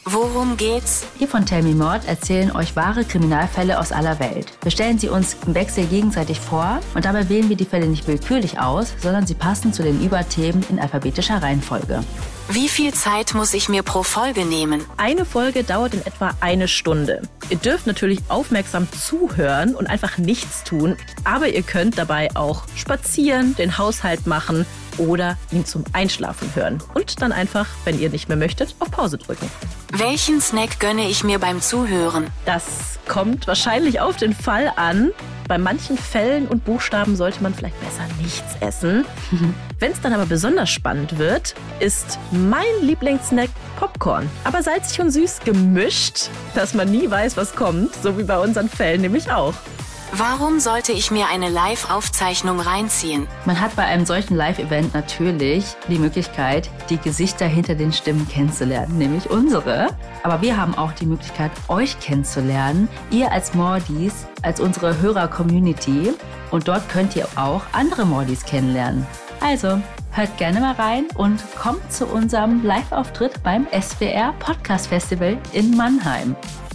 Worum geht's? Wir von Tell Me Mord erzählen euch wahre Kriminalfälle aus aller Welt. Wir stellen sie uns im Wechsel gegenseitig vor und dabei wählen wir die Fälle nicht willkürlich aus, sondern sie passen zu den Überthemen in alphabetischer Reihenfolge. Wie viel Zeit muss ich mir pro Folge nehmen? Eine Folge dauert in etwa 1 Stunde. Ihr dürft natürlich aufmerksam zuhören und einfach nichts tun, aber ihr könnt dabei auch spazieren, den Haushalt machen oder ihn zum Einschlafen hören. Und dann einfach, wenn ihr nicht mehr möchtet, auf Pause drücken. Welchen Snack gönne ich mir beim Zuhören? Das kommt wahrscheinlich auf den Fall an. Bei manchen Fällen und Buchstaben sollte man vielleicht besser nichts essen. Wenn es dann aber besonders spannend wird, ist mein Lieblingssnack Popcorn. Aber salzig und süß gemischt, dass man nie weiß, was kommt, so wie bei unseren Fällen nämlich auch. Warum sollte ich mir eine Live-Aufzeichnung reinziehen? Man hat bei einem solchen Live-Event natürlich die Möglichkeit, die Gesichter hinter den Stimmen kennenzulernen, nämlich unsere. Aber wir haben auch die Möglichkeit, euch kennenzulernen, ihr als Mordis, als unsere Hörer-Community. Und dort könnt ihr auch andere Mordis kennenlernen. Also, hört gerne mal rein und kommt zu unserem Live-Auftritt beim SWR Podcast Festival in Mannheim.